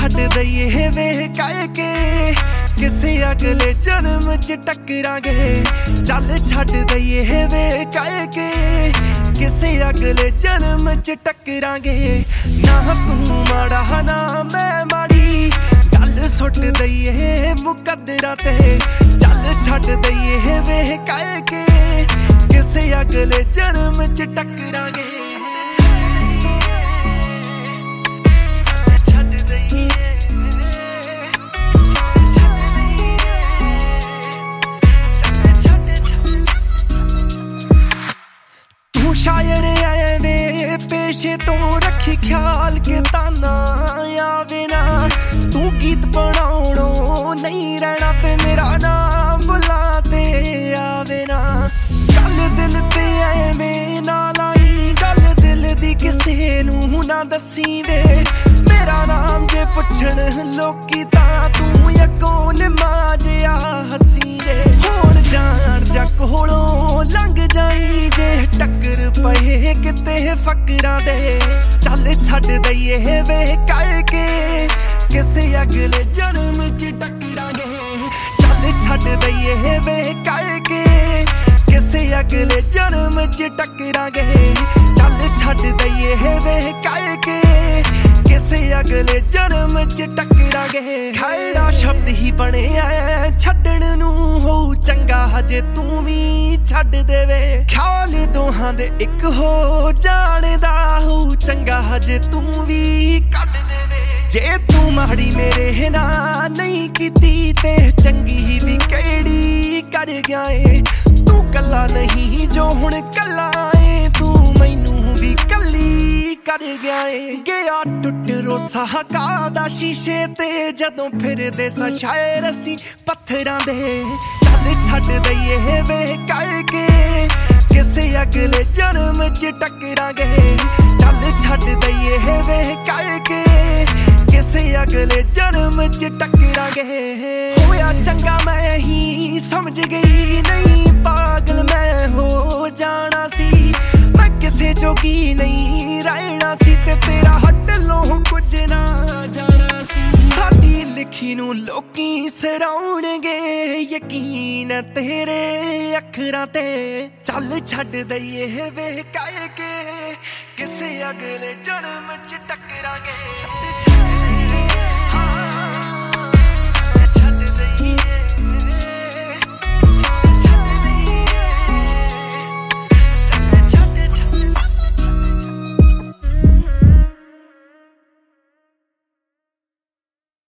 छड्ड दईए वे कह के किसे अगले जन्म च टकरांगे। चल छड्ड दईए वे कह के किसे अगले जन्म च टकरांगे। ना तू माड़ा ना मैं माड़ी गल सुट दईए मुकद्दरां ते। चल छड्ड दईए वे कह के किसे अगले जन्म च टकरांगे। शायर ऐवे पेशे तो रखी ख्याल के ताना आवे ना। तू गीत बनाउणों नहीं रहना ते मेरा नाम बुलाते आवे ना। गल दिल ते ऐवे ना लाई गल दिल दी किसे नूं ना दसी वे। मेरा नाम जे पुछण लोकी तां तू अगों निमाजिया हसी वे। होण जाण जा कोलों लंघ जाई जे टक्कर पए किते फकरां दे। चल छड्ड दईए वे कह के किसे अगले जन्म च टकरांगे। चल छड्ड दईए वे कह के किसे अगले जन्म च टकरांगे। चल छड्ड दईए वे कह के किसे अगले जन्म च टकरांगे। खैड़ा शब्द ही बने छड्डण नूं हो चंगा हजे तू भी छड्ड देवे। ख्याल दोहां दे इक हो जाणदा हो चंगा हजे तू भी कढ देवे। जे तू माड़ी मेरे ना नहीं कीती ते चंगी भी किहड़ी कर गया ए। तू कल्ला नहीं जो हुण कल्ला ए तू मैनू भी कल्ली कर गया ए। गया टुट रोसा कादा शीशे ते जदों फिरदे सा शायर असीं पत्थरां दे। चल छड्ड दईए वे कह के किसे अगले जन्म च टकरांगे। चल छड्ड दईए वे कह के किसे अगले जन्म च टकरांगे। होया चंगा मैं ही समझ गई नहीं पागल मैं हो जाना सी। मैं किसे जोगी नहीं रहना सी ते तेरा हटलों कुछ ना जाना सी। साडी लिखी नूं लोकी सराउणगे यकीन तेरे अखरां ते। चल छड्ड दईए वे कह के किसे अगले जन्म च टकरांगे।